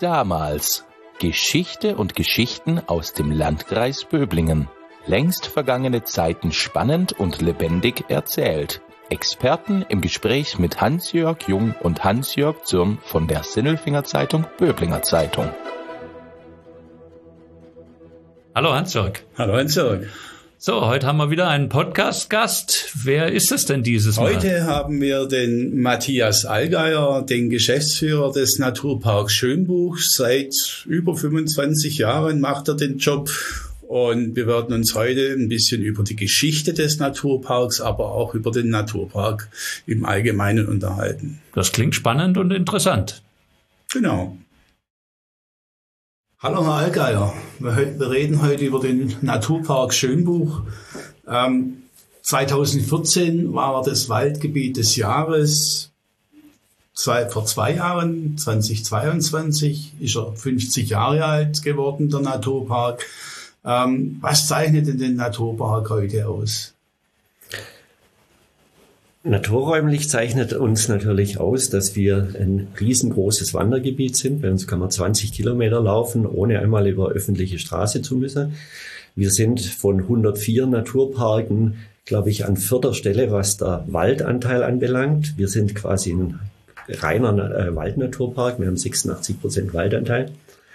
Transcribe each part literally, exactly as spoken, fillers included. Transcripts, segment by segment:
damals. Geschichte und Geschichten aus dem Landkreis Böblingen. Längst vergangene Zeiten spannend und lebendig erzählt. Experten im Gespräch mit Hans-Jörg Jung und Hans-Jörg Zürn von der Sinnelfinger Zeitung Böblinger Zeitung. Hallo Hans-Jörg. Hallo Hans-Jörg. So, heute haben wir wieder einen Podcast-Gast. Wer ist es denn dieses Mal? Heute haben wir den Matthias Allgeier, den Geschäftsführer des Naturparks Schönbuch. Seit über fünfundzwanzig Jahren macht er den Job. Und wir werden uns heute ein bisschen über die Geschichte des Naturparks, aber auch über den Naturpark im Allgemeinen unterhalten. Das klingt spannend und interessant. Genau. Hallo Herr Allgeier, wir, wir reden heute über den Naturpark Schönbuch. Ähm, zweitausendvierzehn war er das Waldgebiet des Jahres. Zwei, vor zwei Jahren, zweitausendzweiundzwanzig, ist er fünfzig Jahre alt geworden, der Naturpark. Ähm, was zeichnet denn den Naturpark heute aus? Naturräumlich zeichnet uns natürlich aus, dass wir ein riesengroßes Wandergebiet sind. Bei uns kann man zwanzig Kilometer laufen, ohne einmal über öffentliche Straße zu müssen. Wir sind von hundertvier Naturparken, glaube ich, an vierter Stelle, was der Waldanteil anbelangt. Wir sind quasi ein reiner äh, Waldnaturpark. Wir haben sechsundachtzig Prozent Waldanteil.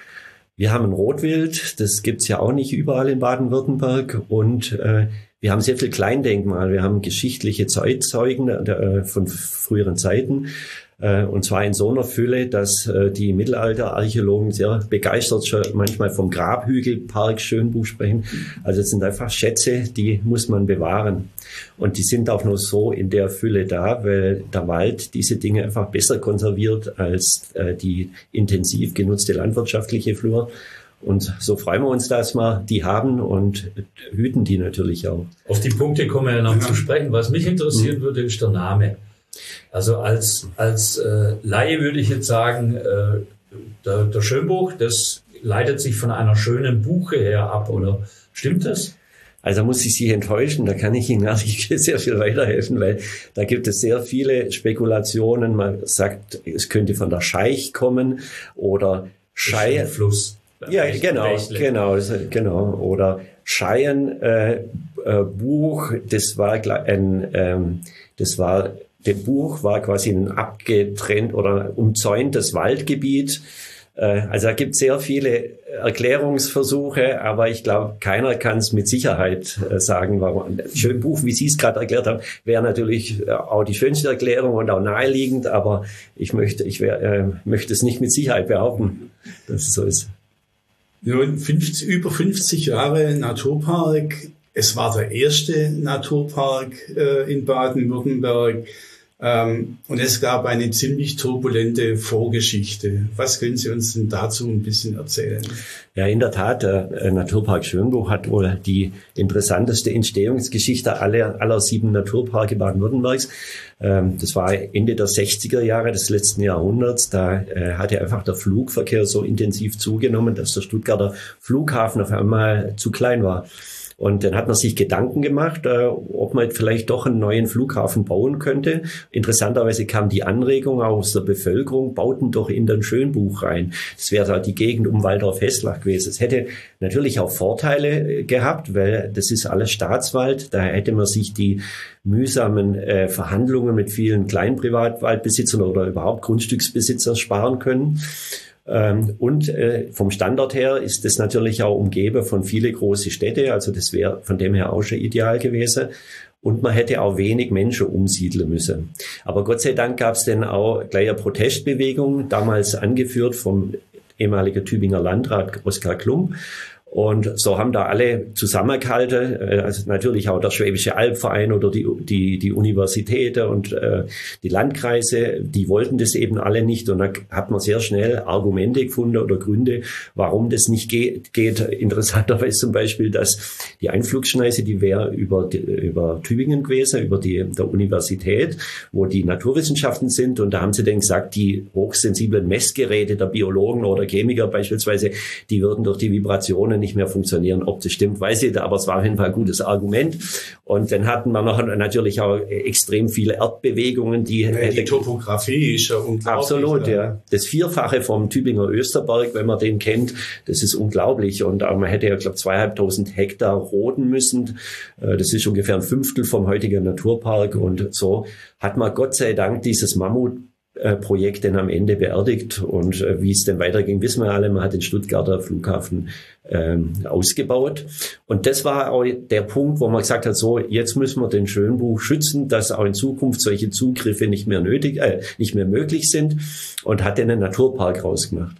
Wir haben ein Rotwild, das gibt's ja auch nicht überall in Baden-Württemberg. Und äh, wir haben sehr viel Kleindenkmal. Wir haben geschichtliche Zeitzeugen äh, von früheren Zeiten. Äh, und zwar in so einer Fülle, dass äh, die Mittelalterarchäologen sehr begeistert schon manchmal vom Grabhügelpark Schönbuch sprechen. Also es sind einfach Schätze, die muss man bewahren. Und die sind auch nur so in der Fülle da, weil der Wald diese Dinge einfach besser konserviert als äh, die intensiv genutzte landwirtschaftliche Flur. Und so freuen wir uns, dass wir die haben und hüten die natürlich auch. Auf die Punkte kommen wir ja noch ja. zu sprechen. Was mich interessieren mhm. würde, ist der Name. Also als, als äh, Laie würde ich jetzt sagen, äh, der, der Schönbuch, das leitet sich von einer schönen Buche her ab, oder stimmt das? Also muss ich Sie enttäuschen, da kann ich Ihnen gar nicht sehr viel weiterhelfen, weil da gibt es sehr viele Spekulationen. Man sagt, es könnte von der Scheich kommen oder Schei. Fluss. Ja, genau, genau, genau. Oder Scheien äh, äh, Buch, das war ein, ähm, das war, der Buch war quasi ein abgetrennt oder umzäuntes Waldgebiet. Äh, also da gibt es sehr viele Erklärungsversuche, aber ich glaube, keiner kann es mit Sicherheit äh, sagen, warum. Schön Buch, wie Sie es gerade erklärt haben, wäre natürlich äh, auch die schönste Erklärung und auch naheliegend, aber ich möchte, ich wär, äh, möchte es nicht mit Sicherheit behaupten, dass es so ist. Nun, fünfzig, über fünfzig Jahre Naturpark. Es war der erste Naturpark äh, in Baden-Württemberg. Ähm, und es gab eine ziemlich turbulente Vorgeschichte. Was können Sie uns denn dazu ein bisschen erzählen? Ja, in der Tat, der Naturpark Schönbuch hat wohl die interessanteste Entstehungsgeschichte aller, aller sieben Naturparke Baden-Württembergs. Ähm, das war Ende der sechziger Jahre des letzten Jahrhunderts. Da äh, hatte einfach der Flugverkehr so intensiv zugenommen, dass der Stuttgarter Flughafen auf einmal zu klein war. Und dann hat man sich Gedanken gemacht, äh, ob man vielleicht doch einen neuen Flughafen bauen könnte. Interessanterweise kam die Anregung aus der Bevölkerung, bauten doch in den Schönbuch rein. Das wäre da die Gegend um Waldorf-Hesslach gewesen. Es hätte natürlich auch Vorteile gehabt, weil das ist alles Staatswald. Da hätte man sich die mühsamen äh, Verhandlungen mit vielen Kleinprivatwaldbesitzern oder überhaupt Grundstücksbesitzern sparen können. Und äh, vom Standort her ist das natürlich auch umgeben von viele große Städte, also das wäre von dem her auch schon ideal gewesen. Und man hätte auch wenig Menschen umsiedeln müssen. Aber Gott sei Dank gab es dann auch gleich eine Protestbewegung, damals angeführt vom ehemaligen Tübinger Landrat Oskar Klum. Und so haben da alle zusammengehalten, also natürlich auch der Schwäbische Albverein oder die, die, die Universitäten und äh, die Landkreise, die wollten das eben alle nicht. Und da hat man sehr schnell Argumente gefunden oder Gründe, warum das nicht geht. geht. Interessanterweise zum Beispiel, dass die Einflugschneise, die wäre über, die, über Tübingen gewesen, über die der Universität, wo die Naturwissenschaften sind. Und da haben sie dann gesagt, die hochsensiblen Messgeräte der Biologen oder Chemiker beispielsweise, die würden durch die Vibrationen Bahnen nicht mehr funktionieren. Ob das stimmt, weiß ich, aber es war auf jeden Fall ein gutes Argument. Und dann hatten wir noch natürlich auch extrem viele Erdbewegungen, die... Ja, die Topografie ist ja unglaublich. Absolut, ja. Das Vierfache vom Tübinger Österberg, wenn man den kennt, das ist unglaublich. Und man hätte ja, glaube ich, zweieinhalbtausend Hektar roden müssen. Das ist ungefähr ein Fünftel vom heutigen Naturpark. Und so hat man Gott sei Dank dieses Mammut Projekt dann am Ende beerdigt und äh, wie es denn weiterging, wissen wir alle. Man hat den Stuttgarter Flughafen ähm, ausgebaut und das war auch der Punkt, wo man gesagt hat, so jetzt müssen wir den Schönbuch schützen, dass auch in Zukunft solche Zugriffe nicht mehr nötig, äh, nicht mehr möglich sind und hat dann einen Naturpark rausgemacht.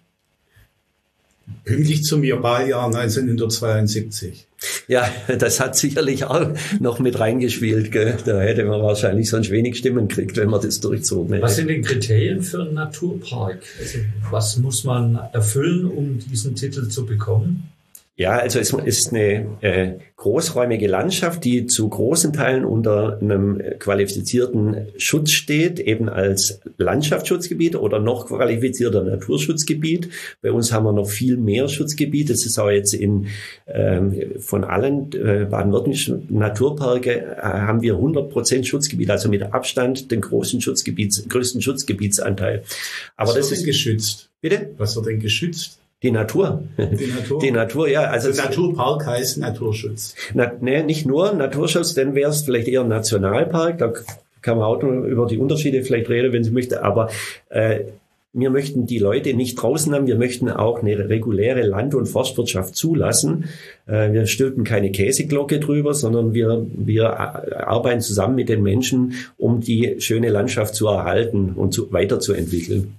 Pünktlich zum Wahljahr neunzehnhundertzweiundsiebzig. Ja, das hat sicherlich auch noch mit reingespielt. Gell? Da hätte man wahrscheinlich sonst wenig Stimmen gekriegt, wenn man das durchzogen hätte. Was sind denn Kriterien für einen Naturpark? Also, was muss man erfüllen, um diesen Titel zu bekommen? Ja, also es ist eine äh, großräumige Landschaft, die zu großen Teilen unter einem qualifizierten Schutz steht, eben als Landschaftsschutzgebiet oder noch qualifizierter Naturschutzgebiet. Bei uns haben wir noch viel mehr Schutzgebiet. Das ist auch jetzt in ähm, von allen äh, baden-württembergischen Naturparke äh, haben wir hundert Prozent Schutzgebiet, also mit Abstand den großen Schutzgebiets, größten Schutzgebietsanteil. Aber Was das wird ist denn geschützt? Bitte? Was wird denn geschützt? Die Natur. Die Natur? Die Natur, ja. Also der Naturpark heißt Naturschutz. Na, nee, nicht nur Naturschutz, dann wäre es vielleicht eher ein Nationalpark. Da kann man auch noch über die Unterschiede vielleicht reden, wenn Sie möchten. Aber äh, wir möchten die Leute nicht draußen haben. Wir möchten auch eine reguläre Land- und Forstwirtschaft zulassen. Äh, wir stülpen keine Käseglocke drüber, sondern wir, wir arbeiten zusammen mit den Menschen, um die schöne Landschaft zu erhalten und zu, weiterzuentwickeln.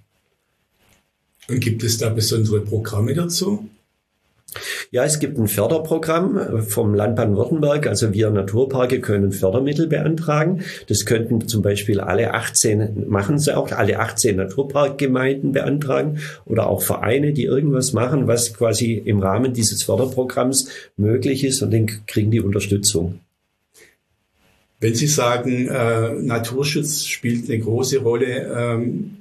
Und gibt es da besondere Programme dazu? Ja, es gibt ein Förderprogramm vom Land Baden-Württemberg. Also wir Naturparke können Fördermittel beantragen. Das könnten zum Beispiel alle achtzehn, machen sie auch, alle achtzehn Naturparkgemeinden beantragen oder auch Vereine, die irgendwas machen, was quasi im Rahmen dieses Förderprogramms möglich ist und dann kriegen die Unterstützung. Wenn Sie sagen, äh, Naturschutz spielt eine große Rolle, ähm,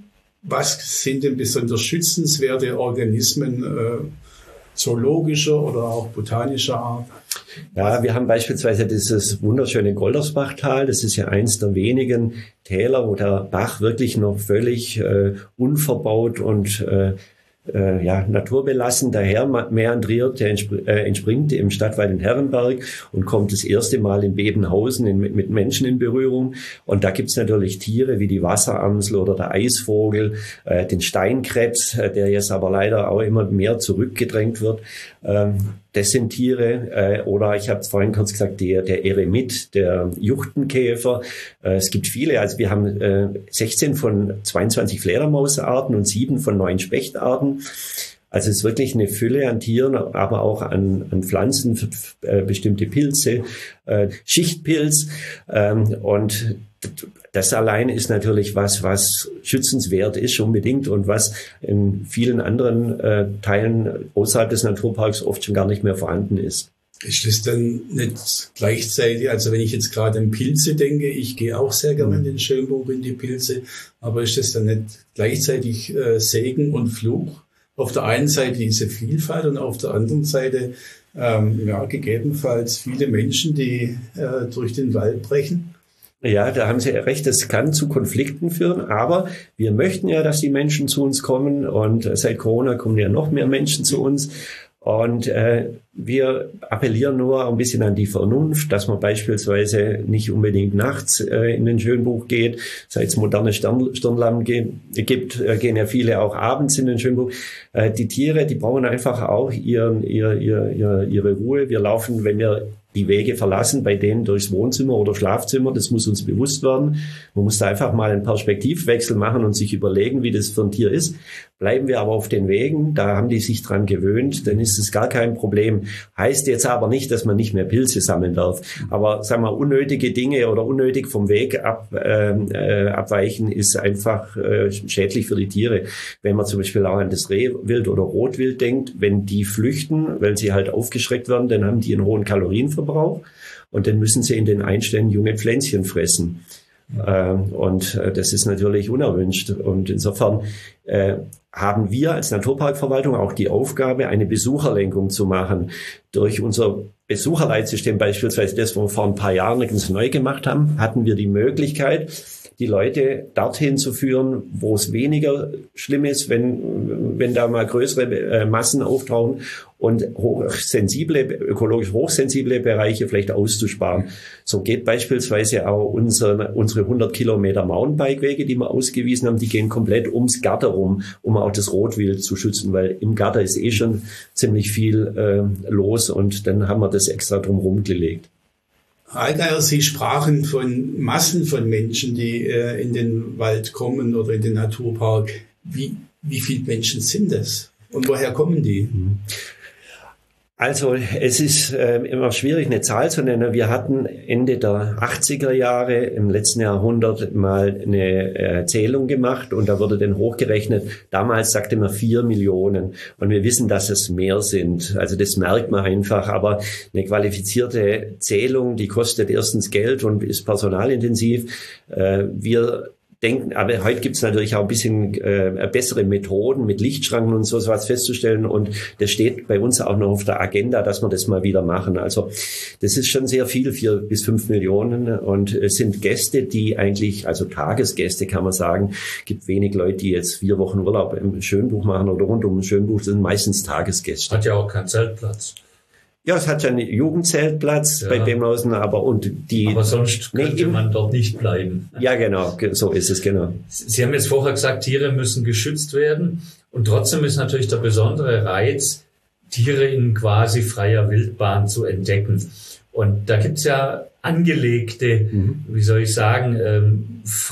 was sind denn besonders schützenswerte Organismen äh, zoologischer oder auch botanischer Art? Ja, wir haben beispielsweise dieses wunderschöne Goldersbachtal. Das ist ja eins der wenigen Täler, wo der Bach wirklich noch völlig äh, unverbaut und äh, äh, ja, naturbelassen daher meandriert. Der entspr- äh, entspringt im Stadtwald in Herrenberg und kommt das erste Mal in Bebenhausen in, mit Menschen in Berührung. Und da gibt's natürlich Tiere wie die Wasseramsel oder der Eisvogel, äh, den Steinkrebs, äh, der jetzt aber leider auch immer mehr zurückgedrängt wird. Ähm, das sind Tiere, äh, oder ich habe es vorhin kurz gesagt, der, der Eremit, der Juchtenkäfer. Äh, es gibt viele, also wir haben äh, sechzehn von zweiundzwanzig Fledermausarten und sieben von neun Spechtarten. Also es ist wirklich eine Fülle an Tieren, aber auch an, an Pflanzen, äh, bestimmte Pilze, äh, Schichtpilz. Ähm, und das allein ist natürlich was, was schützenswert ist unbedingt und was in vielen anderen äh, Teilen außerhalb des Naturparks oft schon gar nicht mehr vorhanden ist. Ist das dann nicht gleichzeitig, also wenn ich jetzt gerade an Pilze denke, ich gehe auch sehr gerne in den Schönbuch in die Pilze, aber ist das dann nicht gleichzeitig äh, Segen und Fluch? Auf der einen Seite diese Vielfalt und auf der anderen Seite ähm, ja, gegebenenfalls viele Menschen, die äh, durch den Wald brechen. Ja, da haben Sie recht, es kann zu Konflikten führen, aber wir möchten ja, dass die Menschen zu uns kommen und seit Corona kommen ja noch mehr Menschen zu uns. Und äh, wir appellieren nur ein bisschen an die Vernunft, dass man beispielsweise nicht unbedingt nachts äh, in den Schönbuch geht. Seit es moderne Stern, Stirnlampen gibt, äh, gehen ja viele auch abends in den Schönbuch. Äh, die Tiere, die brauchen einfach auch ihren, ihr, ihr, ihr, ihre Ruhe. Wir laufen, wenn wir die Wege verlassen, bei denen durchs Wohnzimmer oder Schlafzimmer, das muss uns bewusst werden. Man muss da einfach mal einen Perspektivwechsel machen und sich überlegen, wie das für ein Tier ist. Bleiben wir aber auf den Wegen, da haben die sich dran gewöhnt, dann ist es gar kein Problem. Heißt jetzt aber nicht, dass man nicht mehr Pilze sammeln darf. Aber sagen wir, unnötige Dinge oder unnötig vom Weg ab, äh, abweichen ist einfach äh, schädlich für die Tiere. Wenn man zum Beispiel auch an das Rehwild oder Rotwild denkt, wenn die flüchten, weil sie halt aufgeschreckt werden, dann haben die einen hohen Kalorienverbrauch und dann müssen sie in den Einständen junge Pflänzchen fressen. Ähm, und äh, das ist natürlich unerwünscht. Und insofern äh, haben wir als Naturparkverwaltung auch die Aufgabe, eine Besucherlenkung zu machen. Durch unser Besucherleitsystem, beispielsweise das, was wir vor ein paar Jahren ganz neu gemacht haben, hatten wir die Möglichkeit, die Leute dorthin zu führen, wo es weniger schlimm ist, wenn, wenn da mal größere äh, Massen auftauchen, und hochsensible, ökologisch hochsensible Bereiche vielleicht auszusparen. So geht beispielsweise auch unsere, unsere hundert Kilometer Mountainbike-Wege, die wir ausgewiesen haben, die gehen komplett ums Gatter rum, um auch das Rotwild zu schützen, weil im Gatter ist eh schon ziemlich viel äh, los, und dann haben wir das extra drumherum gelegt. Herr Allgeier, Sie sprachen von Massen von Menschen, die äh, in den Wald kommen oder in den Naturpark. Wie, wie viele Menschen sind das? Und woher kommen die? Also es ist äh, immer schwierig, eine Zahl zu nennen. Wir hatten Ende der achtziger Jahre im letzten Jahrhundert mal eine äh, Zählung gemacht, und da wurde dann hochgerechnet. Damals sagte man vier Millionen, und wir wissen, dass es mehr sind. Also das merkt man einfach. Aber eine qualifizierte Zählung, die kostet erstens Geld und ist personalintensiv. Äh, wir denken, aber heute gibt es natürlich auch ein bisschen äh, bessere Methoden mit Lichtschranken und so was festzustellen, und das steht bei uns auch noch auf der Agenda, dass wir das mal wieder machen. Also das ist schon sehr viel, vier bis fünf Millionen, und es sind Gäste, die eigentlich, also Tagesgäste kann man sagen, gibt wenig Leute, die jetzt vier Wochen Urlaub im Schönbuch machen oder rund um den Schönbuch, das sind meistens Tagesgäste. Hat ja auch keinen Zeltplatz. Ja, es hat ja einen Jugendzeltplatz ja. bei Bemhausen, aber und die. Aber sonst könnte nee, man dort nicht bleiben. Ja, genau, so ist es, genau. Sie haben jetzt vorher gesagt, Tiere müssen geschützt werden, und trotzdem ist natürlich der besondere Reiz, Tiere in quasi freier Wildbahn zu entdecken. Und da gibt's ja angelegte, mhm. wie soll ich sagen, ähm,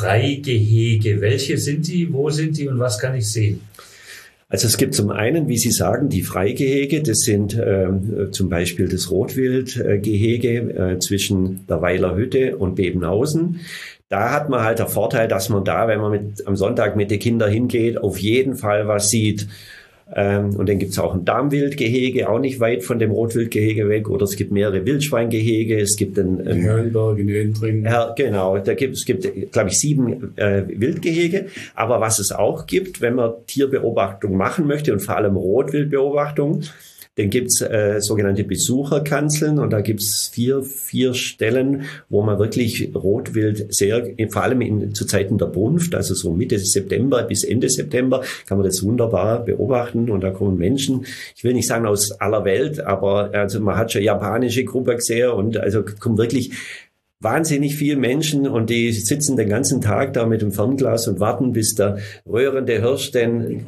Freigehege. Welche sind die, wo sind die und was kann ich sehen? Also es gibt zum einen, wie Sie sagen, die Freigehege. Das sind ähm, zum Beispiel das Rotwildgehege äh, zwischen der Weiler Hütte und Bebenhausen. Da hat man halt der Vorteil, dass man da, wenn man mit, am Sonntag mit den Kindern hingeht, auf jeden Fall was sieht. Ähm, und dann gibt's auch ein Darmwildgehege, auch nicht weit von dem Rotwildgehege weg. Oder es gibt mehrere Wildschweingehege. Es gibt ein, ein Hörnberg in Öntring. Ja, genau. Da gibt es gibt, glaube ich, sieben äh, Wildgehege. Aber was es auch gibt, wenn man Tierbeobachtung machen möchte und vor allem Rotwildbeobachtung, dann gibt's äh, sogenannte Besucherkanzeln, und da gibt's vier vier Stellen, wo man wirklich Rotwild sehr, vor allem in, zu Zeiten der Brunft, also so Mitte September bis Ende September, kann man das wunderbar beobachten, und da kommen Menschen, ich will nicht sagen aus aller Welt, aber also man hat schon japanische Gruppe gesehen, und also kommen wirklich wahnsinnig viele Menschen, und die sitzen den ganzen Tag da mit dem Fernglas und warten, bis der röhrende Hirsch denn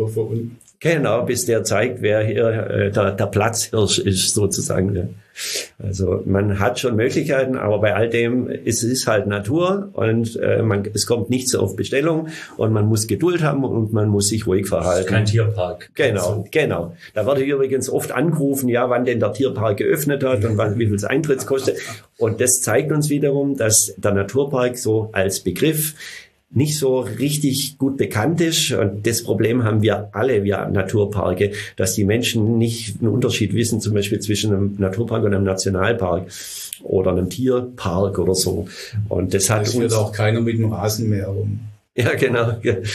Genau, bis der zeigt, wer hier äh, der, der Platzhirsch ist, sozusagen. Also man hat schon Möglichkeiten, aber bei all dem es ist halt Natur, und äh, man, es kommt nichts auf Bestellung, und man muss Geduld haben, und man muss sich ruhig verhalten. Kein Tierpark. Genau, also. genau. Da wurde übrigens oft angerufen, ja, wann denn der Tierpark geöffnet hat und wann, wie viel es Eintritts kostet. Und das zeigt uns wiederum, dass der Naturpark so als Begriff nicht so richtig gut bekannt ist. Und das Problem haben wir alle, wir Naturparke, dass die Menschen nicht einen Unterschied wissen, zum Beispiel zwischen einem Naturpark und einem Nationalpark oder einem Tierpark oder so. Und das hat es uns wird auch keiner mit dem Rasenmäher rum. Ja, genau.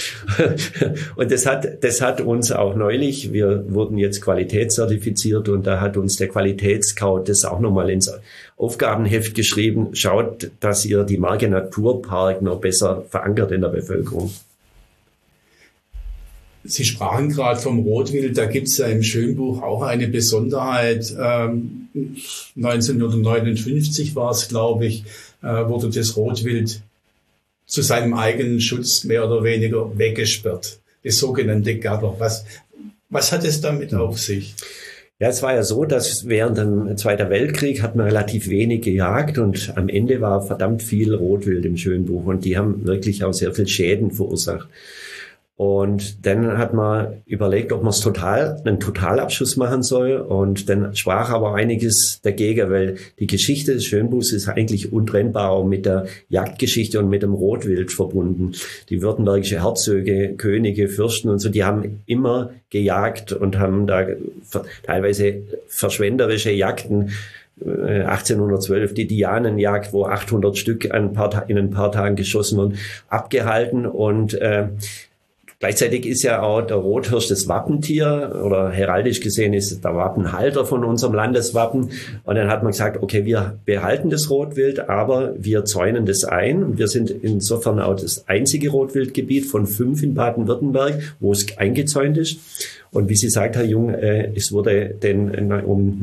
Und das hat, das hat uns auch neulich, wir wurden jetzt qualitätszertifiziert, und da hat uns der Qualitätsscout das auch nochmal ins Aufgabenheft geschrieben. Schaut, dass ihr die Marke Naturpark noch besser verankert in der Bevölkerung. Sie sprachen gerade vom Rotwild, da gibt es ja im Schönbuch auch eine Besonderheit. Ähm, neunzehnhundertneunundfünfzig war es, glaube ich, äh, wurde das Rotwild zu seinem eigenen Schutz mehr oder weniger weggesperrt. Das sogenannte Gatter. Was, was hat es damit auf sich? Ja, es war ja so, dass während dem Zweiten Weltkrieg hat man relativ wenig gejagt, und am Ende war verdammt viel Rotwild im Schönbuch, und die haben wirklich auch sehr viel Schäden verursacht. Und dann hat man überlegt, ob man es total, einen Totalabschuss machen soll. Und dann sprach aber einiges dagegen, weil die Geschichte des Schönbuchs ist eigentlich untrennbar auch mit der Jagdgeschichte und mit dem Rotwild verbunden. Die württembergische Herzöge, Könige, Fürsten und so, die haben immer gejagt und haben da teilweise verschwenderische Jagden achtzehnhundertzwölf die Dianenjagd, wo achthundert Stück ein paar, in ein paar Tagen geschossen wurden, abgehalten. Und äh, gleichzeitig ist ja auch der Rothirsch das Wappentier oder heraldisch gesehen ist der Wappenhalter von unserem Landeswappen. Und dann hat man gesagt, okay, wir behalten das Rotwild, aber wir zäunen das ein. Wir sind insofern auch das einzige Rotwildgebiet von fünf in Baden-Württemberg, wo es eingezäunt ist. Und wie Sie sagt, Herr Jung, äh, es wurde denn um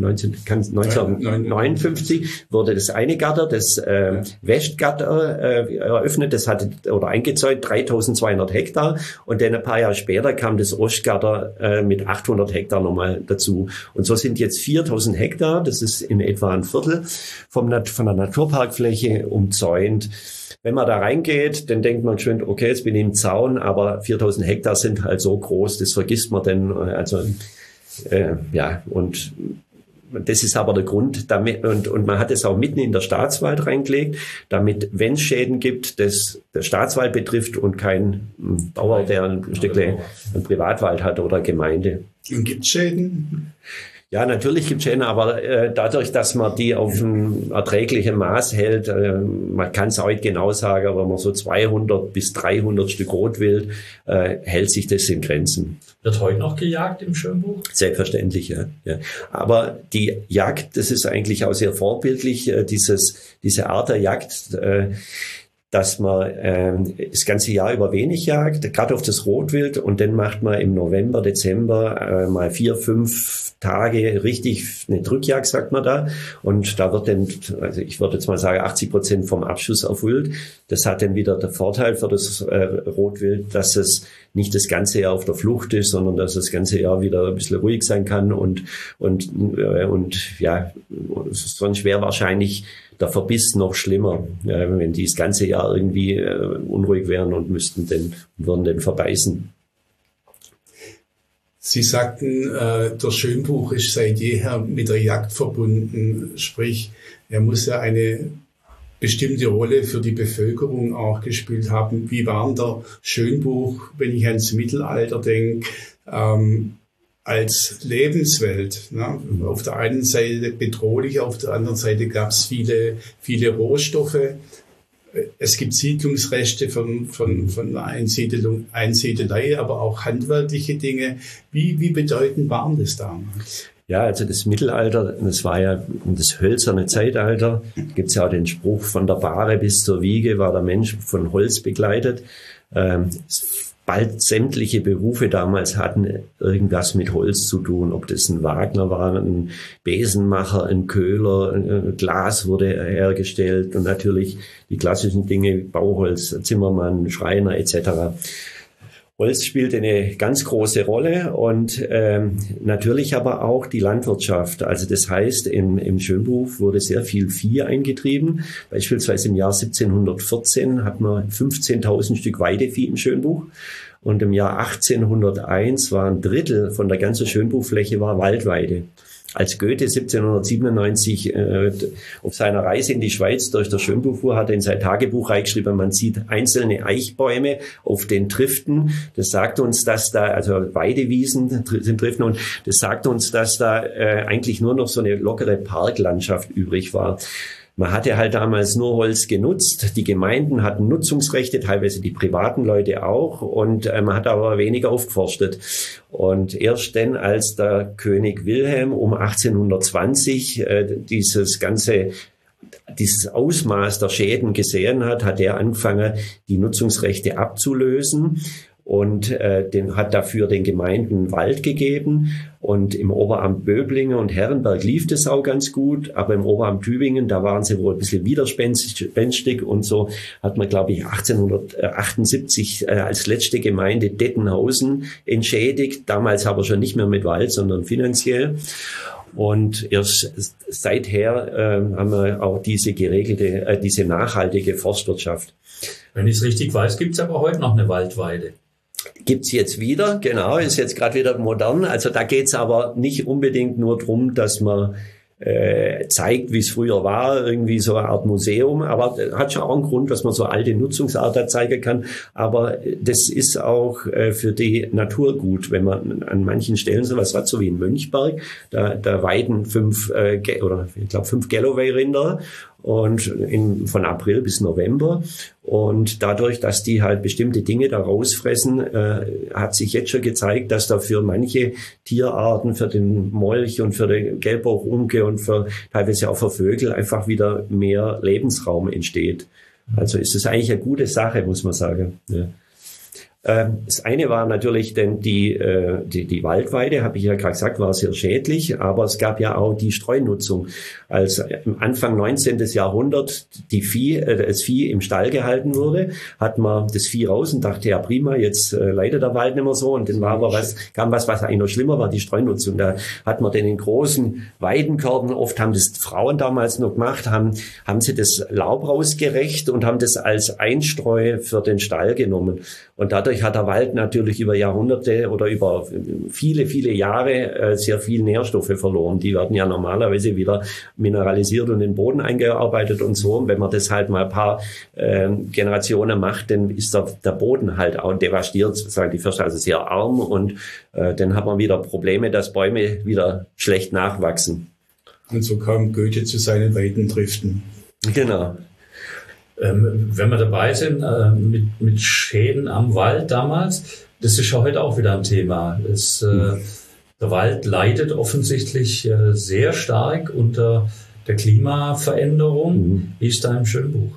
neunzehnhundertneunundfünfzig wurde das eine Gatter, das äh, Westgatter äh, eröffnet, das hatte oder eingezäunt dreitausendzweihundert Hektar, und dann ein paar Jahre später kam das Ostgatter äh, mit achthundert Hektar nochmal dazu. Und so sind jetzt viertausend Hektar, das ist in etwa ein Viertel vom Nat- von der Naturparkfläche umzäunt. Wenn man da reingeht, dann denkt man schon, okay, jetzt bin ich im Zaun, aber viertausend Hektar sind halt so groß, das vergisst man dann. Also äh, ja, und das ist aber der Grund, damit, und, und man hat es auch mitten in der Staatswald reingelegt, damit, wenn es Schäden gibt, das der Staatswald betrifft und kein Bauer, der ein Stückle ein Privatwald hat oder Gemeinde. Und gibt es Schäden? Ja, natürlich gibt es Schäden, aber äh, dadurch, dass man die auf ein erträgliches Maß hält, äh, man kann es heute genau sagen, aber man so zweihundert bis dreihundert Stück Rotwild, äh, hält sich das in Grenzen. Wird heute noch gejagt im Schönbuch? Selbstverständlich, ja. ja. Aber die Jagd, das ist eigentlich auch sehr vorbildlich, äh, dieses, diese Art der Jagd, äh, dass man äh, das ganze Jahr über wenig jagt, gerade auf das Rotwild, und dann macht man im November, Dezember äh, mal vier, fünf Tage richtig eine Drückjagd, sagt man da. Und da wird dann, also ich würde jetzt mal sagen, achtzig Prozent vom Abschuss erfüllt. Das hat dann wieder der Vorteil für das äh, Rotwild, dass es nicht das ganze Jahr auf der Flucht ist, sondern dass es das ganze Jahr wieder ein bisschen ruhig sein kann. Und, und, äh, und ja, sonst wäre wahrscheinlich der Verbiss noch schlimmer, äh, wenn die das ganze Jahr irgendwie äh, unruhig wären und müssten den, würden den verbeißen. Sie sagten, äh, der Schönbuch ist seit jeher mit der Jagd verbunden, sprich, er muss ja eine bestimmte Rolle für die Bevölkerung auch gespielt haben. Wie war denn der Schönbuch, wenn ich ans Mittelalter denke, ähm, als Lebenswelt? Ne? Auf der einen Seite bedrohlich, auf der anderen Seite gab es viele, viele Rohstoffe. Es gibt Siedlungsrechte von, von, von Einsiedelung, Einsiedelei, aber auch handwerkliche Dinge. Wie, wie bedeutend waren das damals? Ja, also das Mittelalter, das war ja das hölzerne Zeitalter. Gibt es ja auch den Spruch, von der Bahre bis zur Wiege war der Mensch von Holz begleitet. Ähm, bald sämtliche Berufe damals hatten irgendwas mit Holz zu tun, ob das ein Wagner war, ein Besenmacher, ein Köhler, ein Glas wurde hergestellt und natürlich die klassischen Dinge, Bauholz, Zimmermann, Schreiner et cetera. Holz spielt eine ganz große Rolle und ähm, natürlich aber auch die Landwirtschaft. Also das heißt, im, im Schönbuch wurde sehr viel Vieh eingetrieben. Beispielsweise im Jahr siebzehnhundertvierzehn hat man fünfzehntausend Stück Weidevieh im Schönbuch. Und im Jahr achtzehnhunderteins war ein Drittel von der ganzen Schönbuchfläche war Waldweide. Als Goethe siebzehnhundertsiebenundneunzig äh, auf seiner Reise in die Schweiz durch das Schönbuch fuhr, hat er in sein Tagebuch reingeschrieben, man sieht einzelne Eichbäume auf den Triften. Das sagt uns, dass da, also Weidewiesen sind Triften, und das sagt uns, dass da äh, eigentlich nur noch so eine lockere Parklandschaft übrig war. Man hatte halt damals nur Holz genutzt. Die Gemeinden hatten Nutzungsrechte, teilweise die privaten Leute auch. Und äh, man hat aber weniger aufgeforstet. Und erst dann, als der König Wilhelm um achtzehnhundertzwanzig äh, dieses ganze dieses Ausmaß der Schäden gesehen hat, hat er angefangen, die Nutzungsrechte abzulösen. Und äh, den hat dafür den Gemeinden Wald gegeben. Und im Oberamt Böblingen und Herrenberg lief das auch ganz gut. Aber im Oberamt Tübingen, da waren sie wohl ein bisschen widerspenstig. Und so hat man, glaube ich, achtzehnhundertachtundsiebzig äh, als letzte Gemeinde Dettenhausen entschädigt. Damals aber schon nicht mehr mit Wald, sondern finanziell. Und erst seither äh, haben wir auch diese geregelte, äh, diese nachhaltige Forstwirtschaft. Wenn ich es richtig weiß, gibt es aber heute noch eine Waldweide. Gibt's jetzt wieder, genau, ist jetzt gerade wieder modern. Also da geht's aber nicht unbedingt nur drum, dass man äh, zeigt, wie es früher war, irgendwie so eine Art Museum, aber hat schon auch einen Grund, dass man so alte Nutzungsarten zeigen kann, aber das ist auch äh, für die Natur gut, wenn man an manchen Stellen sowas hat, so wie in Mönchberg, da, da weiden fünf äh, oder ich glaube fünf Galloway-Rinder und in, von April bis November. Und dadurch, dass die halt bestimmte Dinge da rausfressen, äh, hat sich jetzt schon gezeigt, dass da für manche Tierarten, für den Molch und für den Gelbbauchunke und für teilweise auch für Vögel einfach wieder mehr Lebensraum entsteht. Also ist es eigentlich eine gute Sache, muss man sagen. Ja. Das eine war natürlich denn die, die, die Waldweide, habe ich ja gerade gesagt, war sehr schädlich, aber es gab ja auch die Streunutzung. Als Anfang neunzehnten. Jahrhundert die Vieh, das Vieh im Stall gehalten wurde, hat man das Vieh raus und dachte, ja prima, jetzt leidet der Wald nicht mehr so und dann war aber was, kam was, was eigentlich noch schlimmer war, die Streunutzung. Da hat man den in großen Weidenkörben, oft haben das Frauen damals noch gemacht, haben, haben sie das Laub rausgerecht und haben das als Einstreu für den Stall genommen. Und dadurch hat der Wald natürlich über Jahrhunderte oder über viele, viele Jahre äh, sehr viel Nährstoffe verloren. Die werden ja normalerweise wieder mineralisiert und in den Boden eingearbeitet und so. Und wenn man das halt mal ein paar äh, Generationen macht, dann ist der, der Boden halt auch devastiert, sagen die Förster, also sehr arm. Und äh, dann hat man wieder Probleme, dass Bäume wieder schlecht nachwachsen. Und so kam Goethe zu seinen weiten Triften. Genau. Ähm, wenn wir dabei sind, äh, mit, mit Schäden am Wald damals, das ist ja heute auch wieder ein Thema. Es, äh, der Wald leidet offensichtlich äh, sehr stark unter der Klimaveränderung. Mhm. Wie ist da im Schönbuch?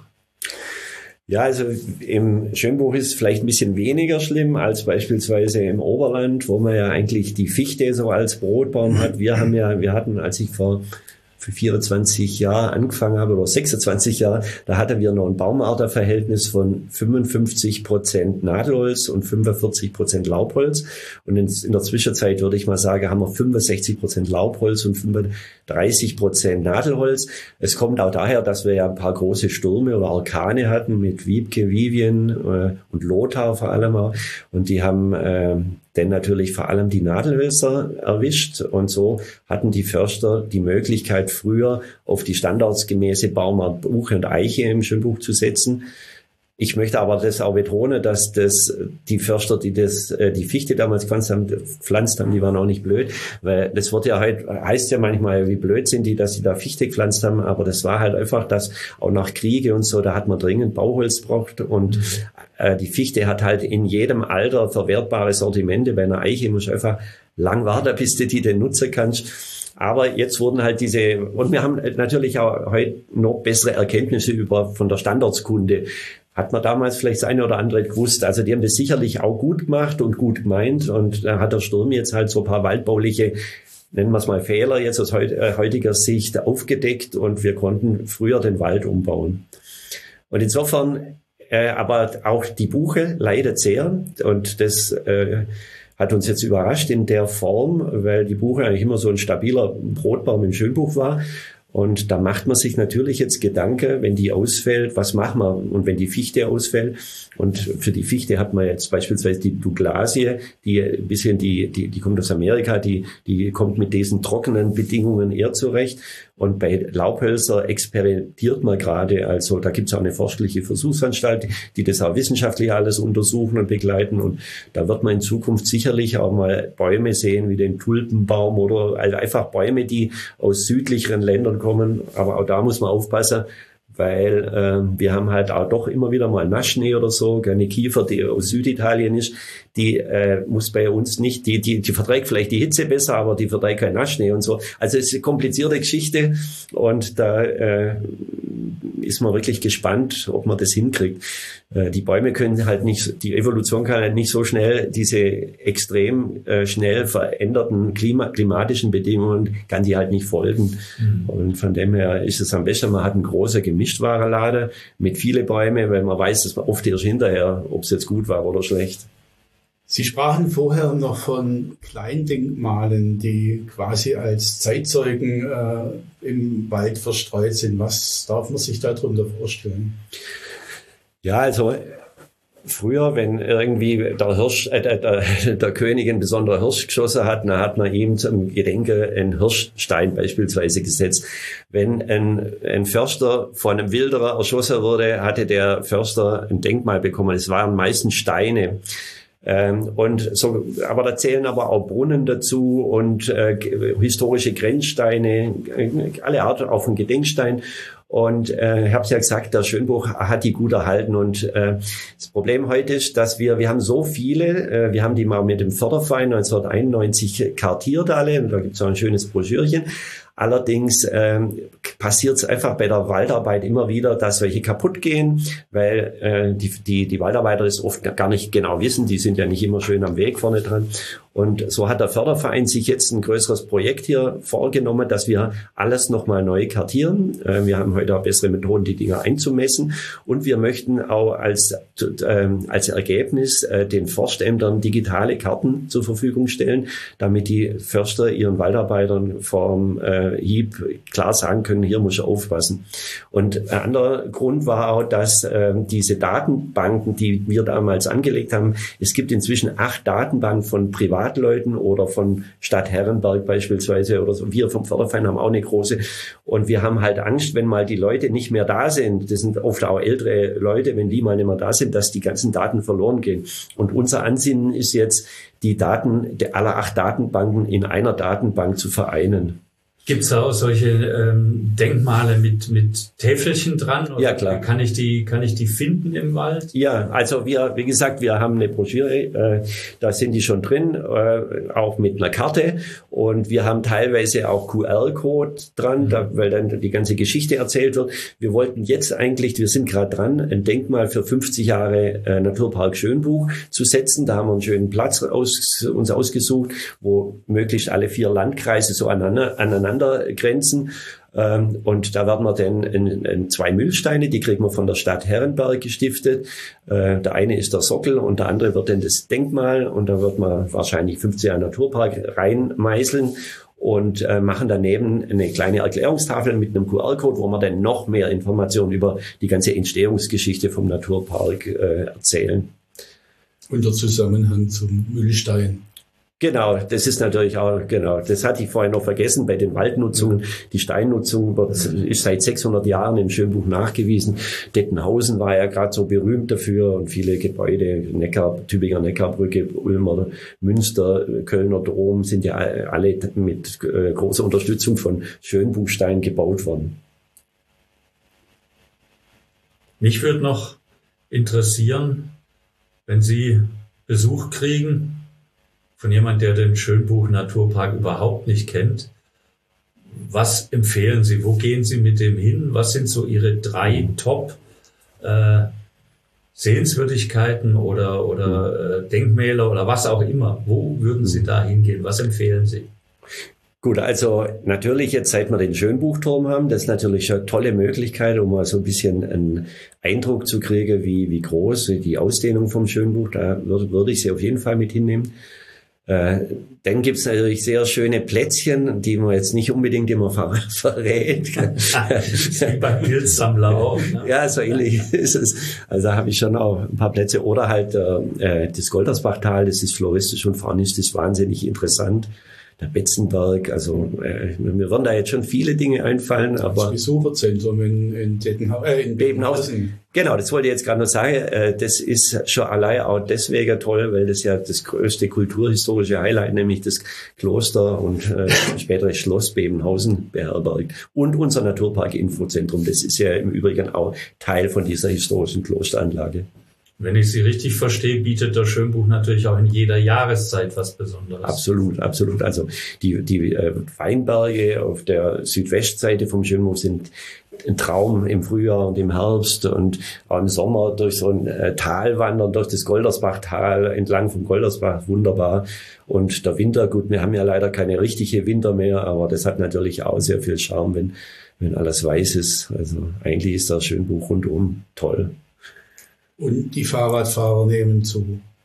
Ja, also im Schönbuch ist es vielleicht ein bisschen weniger schlimm als beispielsweise im Oberland, wo man ja eigentlich die Fichte so als Brotbaum hat. Wir haben ja, wir hatten, als ich vor für vierundzwanzig Jahre angefangen habe, oder sechsundzwanzig Jahre, da hatten wir noch ein Baumarterverhältnis von fünfundfünfzig Prozent Nadelholz und fünfundvierzig Prozent Laubholz. Und in, in der Zwischenzeit würde ich mal sagen, haben wir fünfundsechzig Prozent Laubholz und fünfunddreißig Prozent Nadelholz. Es kommt auch daher, dass wir ja ein paar große Stürme oder Orkane hatten mit Wiebke, Vivien äh, und Lothar vor allem auch. Und die haben äh, denn natürlich vor allem die Nadelhölzer erwischt und so hatten die Förster die Möglichkeit, früher auf die standardgemäße Baumart Buche und Eiche im Schönbuch zu setzen. Ich möchte aber das auch betonen, dass das die Förster, die das die Fichte damals gepflanzt haben, gepflanzt haben, die waren auch nicht blöd, weil das wird ja halt, heißt ja manchmal, wie blöd sind die, dass sie da Fichte gepflanzt haben, aber das war halt einfach, dass auch nach Kriege und so, da hat man dringend Bauholz braucht und äh, die Fichte hat halt in jedem Alter verwertbare Sortimente. Bei einer Eiche musst du einfach lang warten, bis du die denn nutzen kannst. Aber jetzt wurden halt diese, und wir haben natürlich auch heute noch bessere Erkenntnisse über von der Standortskunde. Hat man damals vielleicht das eine oder andere gewusst. Also die haben das sicherlich auch gut gemacht und gut gemeint. Und da hat der Sturm jetzt halt so ein paar waldbauliche, nennen wir es mal Fehler, jetzt aus heutiger Sicht aufgedeckt. Und wir konnten früher den Wald umbauen. Und insofern, äh, aber auch die Buche leidet sehr. Und das äh, hat uns jetzt überrascht in der Form, weil die Buche eigentlich immer so ein stabiler Brotbaum im Schönbuch war. Und da macht man sich natürlich jetzt Gedanken, wenn die ausfällt, was machen wir? Und wenn die Fichte ausfällt, und für die Fichte hat man jetzt beispielsweise die Douglasie, die ein bisschen die, die, die kommt aus Amerika, die, die kommt mit diesen trockenen Bedingungen eher zurecht. Und bei Laubhölzer experimentiert man gerade, also da gibt es auch eine forschliche Versuchsanstalt, die das auch wissenschaftlich alles untersuchen und begleiten. Und da wird man in Zukunft sicherlich auch mal Bäume sehen, wie den Tulpenbaum oder also einfach Bäume, die aus südlicheren Ländern kommen. Aber auch da muss man aufpassen, weil äh, wir haben halt auch doch immer wieder mal Naschschnee oder so, eine Kiefer, die aus Süditalien ist, die äh, muss bei uns nicht, die, die, die verträgt vielleicht die Hitze besser, aber die verträgt kein Naschschnee und so. Also es ist eine komplizierte Geschichte und da äh, ist man wirklich gespannt, ob man das hinkriegt. Äh, die Bäume können halt nicht, die Evolution kann halt nicht so schnell diese extrem äh, schnell veränderten Klima, klimatischen Bedingungen, kann die halt nicht folgen. Mhm. Und von dem her ist es am besten, man hat einen großen Gemischtwarenladen mit vielen Bäumen, weil man weiß, dass man oft erst hinterher, ob es jetzt gut war oder schlecht. Sie sprachen vorher noch von Kleindenkmalen, die quasi als Zeitzeugen äh, im Wald verstreut sind. Was darf man sich darunter vorstellen? Ja, also früher, wenn irgendwie der Hirsch, äh, der, der König ein besonderer Hirsch geschossen hat, dann hat man ihm zum Gedenke einen Hirschstein beispielsweise gesetzt. Wenn ein, ein Förster von einem Wilderer erschossen wurde, hatte der Förster ein Denkmal bekommen. Es waren meistens Steine. Ähm, und so, aber da zählen aber auch Brunnen dazu und äh, historische Grenzsteine, alle Arten auf dem Gedenkstein. Und äh, ich habe es ja gesagt, der Schönbuch hat die gut erhalten. Und äh, das Problem heute ist, dass wir, wir haben so viele, äh, wir haben die mal mit dem Förderverein neunzehnhunderteinundneunzig kartiert alle. Und da gibt es auch ein schönes Broschürchen. Allerdings ähm, passiert es einfach bei der Waldarbeit immer wieder, dass welche kaputt gehen, weil äh, die, die, die Waldarbeiter das oft gar nicht genau wissen. Die sind ja nicht immer schön am Weg vorne dran. Und so hat der Förderverein sich jetzt ein größeres Projekt hier vorgenommen, dass wir alles nochmal neu kartieren. Äh, wir haben heute auch bessere Methoden, die Dinger einzumessen. Und wir möchten auch als, äh, als Ergebnis äh, den Forstämtern digitale Karten zur Verfügung stellen, damit die Förster ihren Waldarbeitern vom äh, Hieb klar sagen können, hier muss ich aufpassen. Und ein anderer Grund war auch, dass äh, diese Datenbanken, die wir damals angelegt haben, es gibt inzwischen acht Datenbanken von Privatleuten oder von Stadt Herrenberg beispielsweise oder so. Wir vom Förderverein haben auch eine große. Und wir haben halt Angst, wenn mal die Leute nicht mehr da sind, das sind oft auch ältere Leute, wenn die mal nicht mehr da sind, dass die ganzen Daten verloren gehen. Und unser Ansinnen ist jetzt, die Daten aller acht Datenbanken in einer Datenbank zu vereinen. Gibt es da auch solche ähm, Denkmale mit mit Täfelchen dran? Oder ja, klar. Kann ich die kann ich die finden im Wald? Ja, also wir, wie gesagt, wir haben eine Broschüre, äh, da sind die schon drin, äh, auch mit einer Karte. Und wir haben teilweise auch Q R-Code dran, mhm. da, weil dann die ganze Geschichte erzählt wird. Wir wollten jetzt eigentlich, wir sind gerade dran, ein Denkmal für fünfzig Jahre äh, Naturpark Schönbuch zu setzen. Da haben wir einen schönen Platz aus, uns ausgesucht, wo möglichst alle vier Landkreise so aneinander, aneinander Grenzen. Ähm, und da werden wir dann in, in zwei Mühlsteine, die kriegen wir von der Stadt Herrenberg gestiftet. Äh, der eine ist der Sockel und der andere wird dann das Denkmal. Und da wird man wahrscheinlich fünfzig Jahre Naturpark reinmeißeln und äh, machen daneben eine kleine Erklärungstafel mit einem Q R-Code, wo wir dann noch mehr Informationen über die ganze Entstehungsgeschichte vom Naturpark äh, erzählen. Und der Zusammenhang zum Mühlstein. Genau, das ist natürlich auch, genau, das hatte ich vorhin noch vergessen bei den Waldnutzungen. Die Steinnutzung wird, ist seit sechshundert Jahren im Schönbuch nachgewiesen. Dettenhausen war ja gerade so berühmt dafür und viele Gebäude, Neckar, Tübinger Neckarbrücke, Ulmer Münster, Kölner Dom sind ja alle mit äh, großer Unterstützung von Schönbuchstein gebaut worden. Mich würde noch interessieren, wenn Sie Besuch kriegen von jemand, der den Schönbuch Naturpark überhaupt nicht kennt. Was empfehlen Sie? Wo gehen Sie mit dem hin? Was sind so Ihre drei Top äh, Sehenswürdigkeiten oder, oder äh, Denkmäler oder was auch immer? Wo würden Sie da hingehen? Was empfehlen Sie? Gut, also natürlich jetzt, seit wir den Schönbuchturm haben, das ist natürlich eine tolle Möglichkeit, um mal so ein bisschen einen Eindruck zu kriegen, wie, wie groß die Ausdehnung vom Schönbuch, da würde, würde ich sie auf jeden Fall mit hinnehmen. Äh, dann gibt's natürlich sehr schöne Plätzchen, die man jetzt nicht unbedingt immer ver verrät. Wie beim Pilzsammler auch. Ne? Ja, so ähnlich ist es. Also da habe ich schon auch ein paar Plätze. Oder halt äh, das Goldersbachtal, das ist floristisch und faunistisch wahnsinnig interessant. Der Betzenberg, also äh, mir würden da jetzt schon viele Dinge einfallen, aber das Besucherzentrum in, in, Dettenha äh, in Bebenhausen. Genau, das wollte ich jetzt gerade noch sagen. Äh, das ist schon allein auch deswegen toll, weil das ja das größte kulturhistorische Highlight, nämlich das Kloster und äh, spätere Schloss Bebenhausen beherbergt. Und unser Naturpark-Infozentrum, das ist ja im Übrigen auch Teil von dieser historischen Klosteranlage. Wenn ich Sie richtig verstehe, bietet das Schönbuch natürlich auch in jeder Jahreszeit was Besonderes. Absolut, absolut. Also die, die äh, Weinberge auf der Südwestseite vom Schönbuch sind ein Traum im Frühjahr und im Herbst und auch im Sommer durch so ein äh, Tal wandern, durch das Goldersbachtal entlang vom Goldersbach, wunderbar. Und der Winter, gut, wir haben ja leider keine richtige Winter mehr, aber das hat natürlich auch sehr viel Charme, wenn, wenn alles weiß ist. Also eigentlich ist das Schönbuch rundum toll. Und die Fahrradfahrer nehmen zu.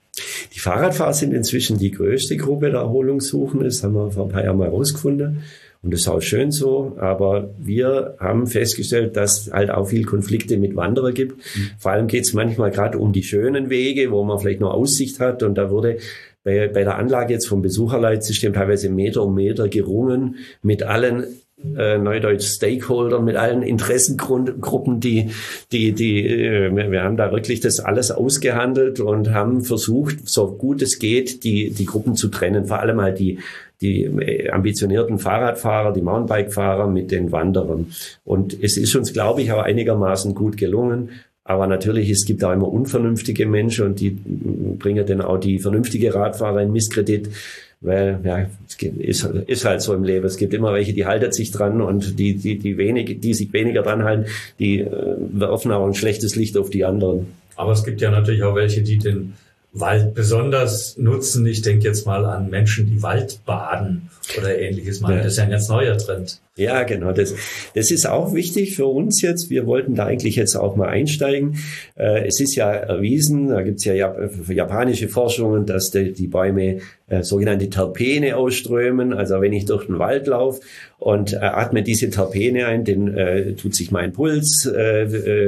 Die Fahrradfahrer sind inzwischen die größte Gruppe der Erholungssuchenden. Das haben wir vor ein paar Jahren mal rausgefunden. Und das ist auch schön so. Aber wir haben festgestellt, dass halt auch viel Konflikte mit Wanderern gibt. Mhm. Vor allem geht es manchmal gerade um die schönen Wege, wo man vielleicht noch Aussicht hat. Und da wurde bei, bei der Anlage jetzt vom Besucherleitsystem teilweise Meter um Meter gerungen mit allen Äh, Neudeutsch Stakeholder, mit allen Interessengruppen, die, die, die, äh, wir haben da wirklich das alles ausgehandelt und haben versucht, so gut es geht, die, die Gruppen zu trennen. Vor allem halt die, die ambitionierten Fahrradfahrer, die Mountainbike-Fahrer mit den Wanderern. Und es ist uns, glaube ich, auch einigermaßen gut gelungen. Aber natürlich, es gibt auch immer unvernünftige Menschen und die bringen dann auch die vernünftige Radfahrer in Misskredit. Weil, ja, es ist, ist halt so im Leben. Es gibt immer welche, die halten sich dran und die, die, die wenig, die sich weniger dran halten, die äh, werfen auch ein schlechtes Licht auf die anderen. Aber es gibt ja natürlich auch welche, die den Wald besonders nutzen. Ich denke jetzt mal an Menschen, die Wald baden oder ähnliches. Man, ja. Das ist ja ein ganz neuer Trend. Ja, genau. Das, das ist auch wichtig für uns jetzt. Wir wollten da eigentlich jetzt auch mal einsteigen. Äh, es ist ja erwiesen, da gibt's ja Jap- japanische Forschungen, dass die, die Bäume äh, sogenannte Terpene ausströmen. Also wenn ich durch den Wald laufe und äh, atme diese Terpene ein, dann äh, tut sich mein Puls, äh,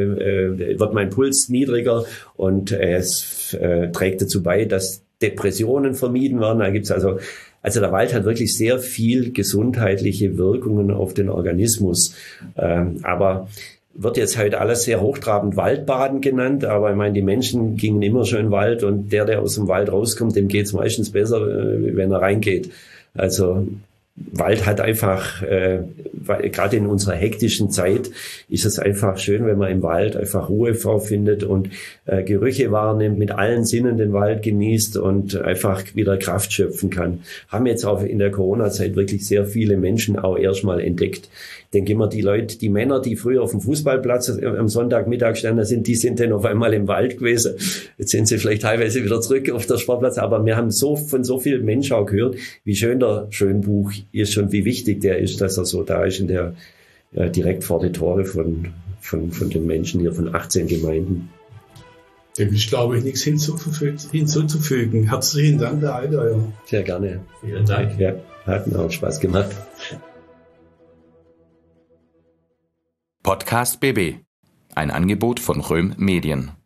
äh, wird mein Puls niedriger und äh, es äh, trägt dazu bei, dass Depressionen vermieden werden. Da gibt's also Also der Wald hat wirklich sehr viel gesundheitliche Wirkungen auf den Organismus. Ähm, aber wird jetzt halt alles sehr hochtrabend Waldbaden genannt. Aber ich meine, die Menschen gingen immer schon in den Wald und der, der aus dem Wald rauskommt, dem geht's meistens besser, äh, wenn er reingeht. Also Wald hat einfach, äh, gerade in unserer hektischen Zeit ist es einfach schön, wenn man im Wald einfach Ruhe vorfindet und äh, Gerüche wahrnimmt, mit allen Sinnen den Wald genießt und einfach wieder Kraft schöpfen kann. Haben jetzt auch in der Corona-Zeit wirklich sehr viele Menschen auch erstmal entdeckt. Ich denke immer, die Leute, die Männer, die früher auf dem Fußballplatz am Sonntagmittag standen sind, die sind dann auf einmal im Wald gewesen. Jetzt sind sie vielleicht teilweise wieder zurück auf der Sportplatz, aber wir haben so von so vielen Menschen auch gehört, wie schön der Schönbuch ist und wie wichtig der ist, dass er so da ist in der äh, direkt vor die Tore von, von, von den Menschen hier von achtzehn Gemeinden. Dem ist, glaube ich, nichts hinzuzufügen. hinzuzufügen. Herzlichen Dank, Herr Eideuer. Sehr gerne. Vielen Dank. Ja, hat mir auch Spaß gemacht. Podcast B B, ein Angebot von Röhm Medien.